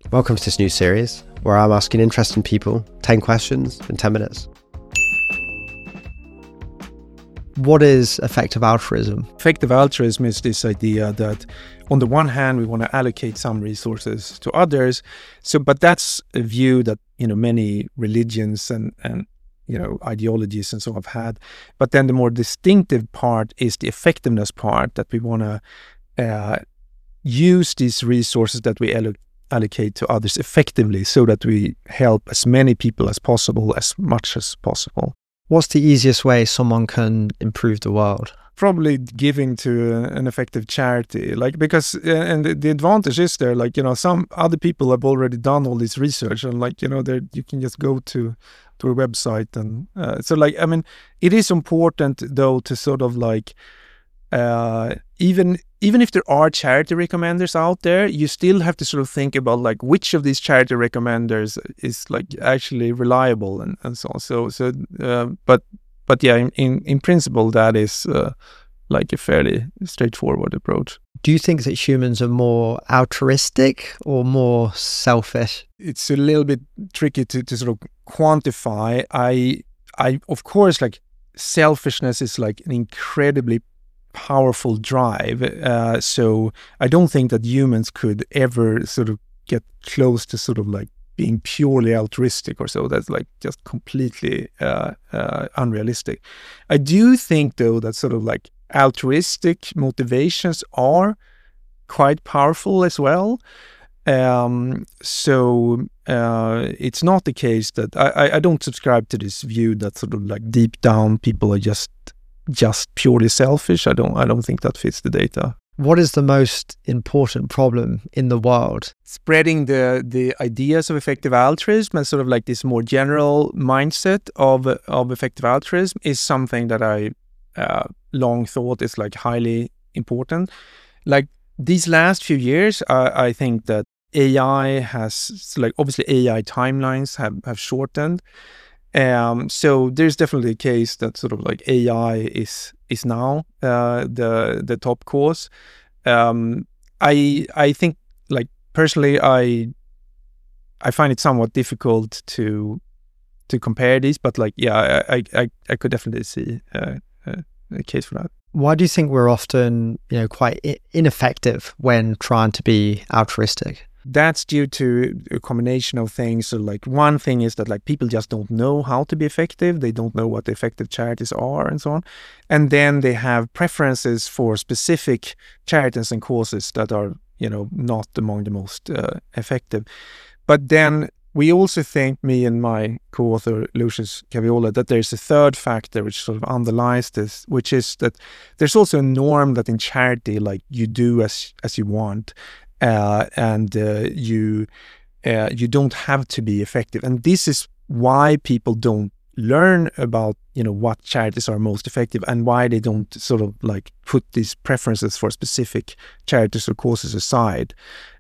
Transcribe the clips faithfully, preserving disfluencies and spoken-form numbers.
Welcome to this new series where I'm asking interesting people ten questions in ten minutes. What is effective altruism? Effective altruism is this idea that on the one hand, we want to allocate some resources to others. So, but that's a view that, you know, many religions and, and, you know, ideologies and so have had. But then the more distinctive part is the effectiveness part, that we want to uh, use these resources that we allocate allocate to others effectively so that we help as many people as possible, as much as possible. What's the easiest way someone can improve the world? Probably giving to an effective charity, like, because, uh, and the, the advantage is there, like, you know, some other people have already done all this research, and like, you know, there you can just go to, to a website. And uh, so like, I mean, it is important though to sort of like, uh, even even if there are charity recommenders out there, you still have to sort of think about like which of these charity recommenders is like actually reliable and, and so on. So, so uh, but but yeah, in, in, in principle, that is uh, like a fairly straightforward approach. Do you think that humans are more altruistic or more selfish? It's a little bit tricky to, to sort of quantify. I I of course, like, selfishness is like an incredibly powerful drive. Uh, so I don't think that humans could ever sort of get close to sort of like being purely altruistic or so. That's like just completely uh, uh, unrealistic. I do think though that sort of like altruistic motivations are quite powerful as well. Um, so uh, it's not the case that I, I don't subscribe to this view that sort of like deep down people are just just purely selfish. I don't I don't think that fits the data. What is the most important problem in the world? Spreading the the ideas of effective altruism and sort of like this more general mindset of of effective altruism is something that I uh, long thought is like highly important. Like these last few years, I, I think that A I has, like, obviously A I timelines have, have shortened. Um, so there's definitely a case that sort of like A I is is now uh, the the top cause. Um, I I think, like, personally, I I find it somewhat difficult to to compare these, but like yeah, I I I could definitely see uh, uh, a case for that. Why do you think we're often, you know, quite I- ineffective when trying to be altruistic? That's due to a combination of things. So like one thing is that like people just don't know how to be effective. They don't know what the effective charities are and so on. And then they have preferences for specific charities and causes that are, you know, not among the most uh, effective. But then we also think, me and my co-author Lucius Caviola, that there's a third factor which sort of underlies this, which is that there's also a norm that in charity, like, you do as as you want. Uh, and uh, you uh, you don't have to be effective, and this is why people don't learn about, you know, what charities are most effective, and why they don't sort of like put these preferences for specific charities or causes aside.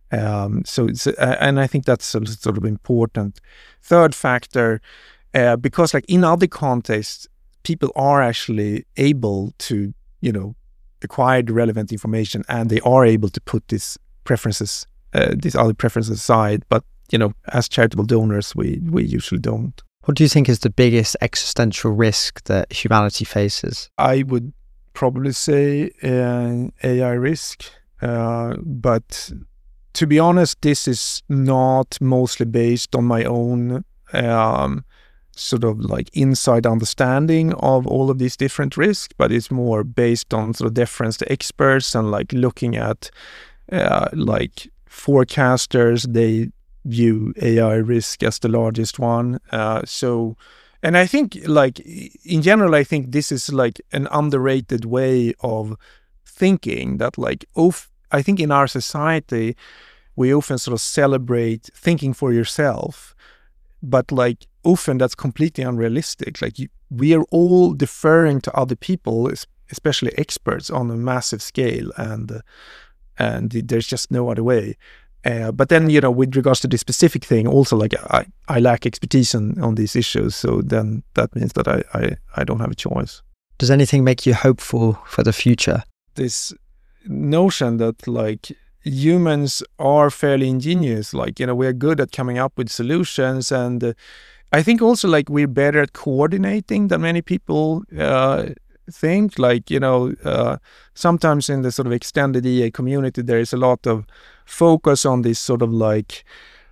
Um, so, it's, uh, and I think that's a sort of important third factor, uh, because like in other contexts, people are actually able to, you know, acquire the relevant information, and they are able to put this preferences, uh, these other preferences aside, but, you know, as charitable donors, we we usually don't. What do you think is the biggest existential risk that humanity faces? I would probably say uh, A I risk, uh, but to be honest, this is not mostly based on my own um, sort of like inside understanding of all of these different risks, but it's more based on sort of deference to experts and like looking at Uh, like forecasters. They view A I risk as the largest one. Uh, so, and I think like in general, I think this is like an underrated way of thinking, that like, of, I think in our society, we often sort of celebrate thinking for yourself, but like often that's completely unrealistic. Like you, we are all deferring to other people, especially experts, on a massive scale, and uh, and there's just no other way. Uh, but then, you know, with regards to this specific thing, also like I, I lack expertise on, on these issues. So then that means that I, I, I don't have a choice. Does anything make you hopeful for the future? This notion that like humans are fairly ingenious. Like, you know, we're good at coming up with solutions. And uh, I think also like we're better at coordinating than many people uh, think. Like, you know, uh, sometimes in the sort of extended E A community, there is a lot of focus on this sort of like,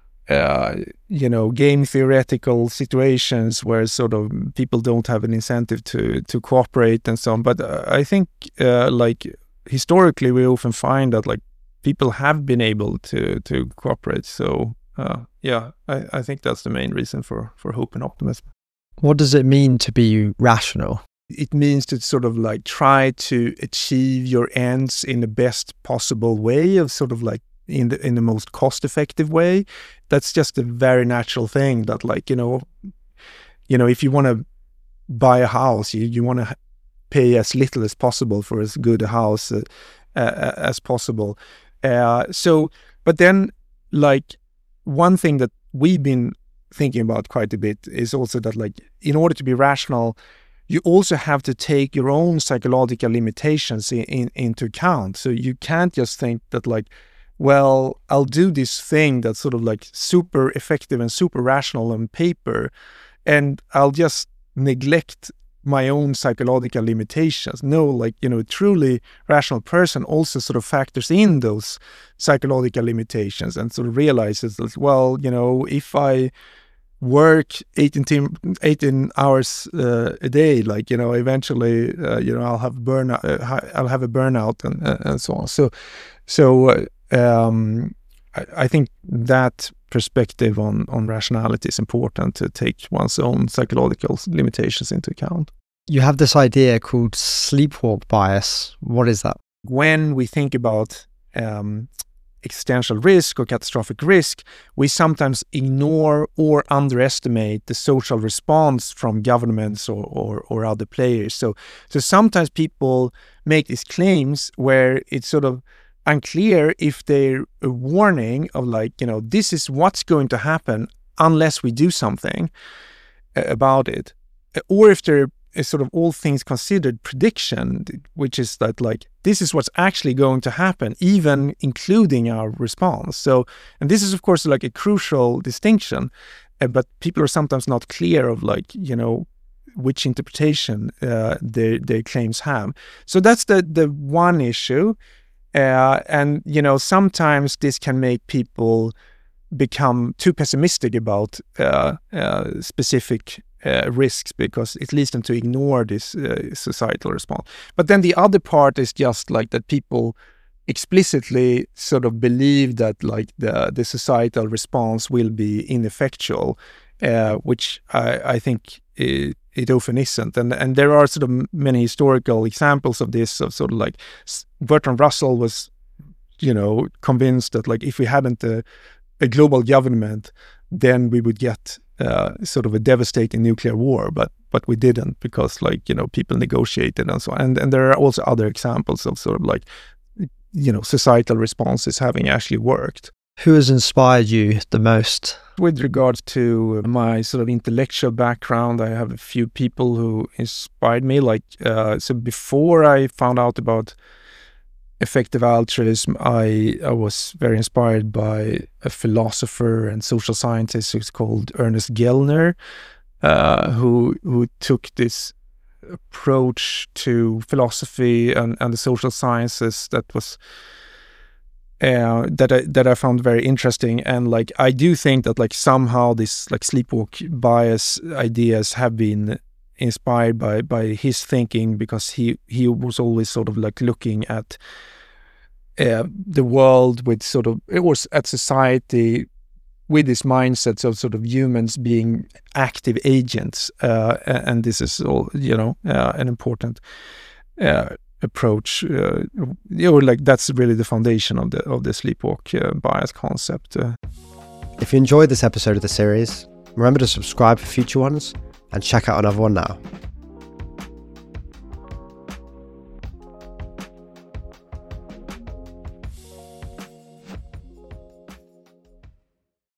uh, you know, game theoretical situations where sort of people don't have an incentive to, to cooperate and so on. But uh, I think uh, like historically, we often find that like people have been able to, to cooperate. So uh, yeah, I, I think that's the main reason for, for hope and optimism. What does it mean to be rational? It means to sort of like try to achieve your ends in the best possible way, of sort of like in the in the most cost-effective way. That's just a very natural thing that like, you know, you know, if you want to buy a house, you, you want to pay as little as possible for as good a house uh, uh, as possible. Uh, so, but then like one thing that we've been thinking about quite a bit is also that like, in order to be rational, you also have to take your own psychological limitations in, in, into account. So you can't just think that like, well, I'll do this thing that's sort of like super effective and super rational on paper, and I'll just neglect my own psychological limitations. No, like, you know, a truly rational person also sort of factors in those psychological limitations and sort of realizes that, well, you know, if I work eighteen, eighteen hours uh, a day, like, you know, eventually, uh, you know, I'll have burnout, uh, I'll have a burnout and, uh, and so on. So, so, uh, um, I, I think that perspective on, on rationality is important, to take one's own psychological limitations into account. You have this idea called sleepwalk bias. What is that? When we think about um, existential risk or catastrophic risk, we sometimes ignore or underestimate the social response from governments or, or, or other players. So, so sometimes people make these claims where it's sort of unclear if they're a warning of like, you know, this is what's going to happen unless we do something about it, or if they're a sort of all things considered prediction, which is that like, this is what's actually going to happen, even including our response. So, and this is of course like a crucial distinction, uh, but people are sometimes not clear of like, you know, which interpretation uh, their their claims have. So that's the the one issue, uh, and you know, sometimes this can make people become too pessimistic about uh, uh, specific uh, risks, because it leads them to ignore this uh, societal response. But then the other part is just like that people explicitly sort of believe that like the, the societal response will be ineffectual, uh, which I, I think it, it often isn't. And, and there are sort of many historical examples of this, of sort of like Bertrand Russell was, you know, convinced that like if we hadn't a, a global government, then we would get uh, sort of a devastating nuclear war, but but we didn't, because like, you know, people negotiated and so on. And, and there are also other examples of sort of like, you know, societal responses having actually worked. Who has inspired you the most? With regards to my sort of intellectual background, I have a few people who inspired me. Like, uh, so before I found out about effective altruism, I, I was very inspired by a philosopher and social scientist who's called Ernest Gellner, uh, who who took this approach to philosophy and, and the social sciences that was uh, that I that I found very interesting. And like, I do think that like somehow this like sleepwalk bias ideas have been inspired by by his thinking, because he he was always sort of like looking at uh, the world with sort of, it was at society with this mindset of sort of humans being active agents, uh, and this is all, you know, uh, an important uh, approach. Uh, you know, like that's really the foundation of the of the sleepwalk uh, bias concept. Uh. If you enjoyed this episode of the series, remember to subscribe for future ones and check out another one now.